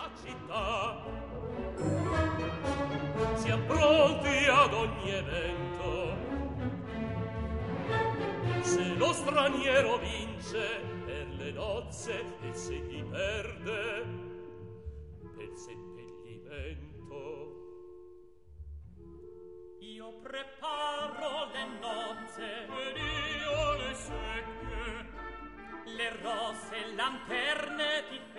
la città. Siamo pronti ad ogni evento. Se lo straniero vince per le nozze e se gli perde per seppellimento. Io preparo le nozze ed io le secche, le rosse lanterne ti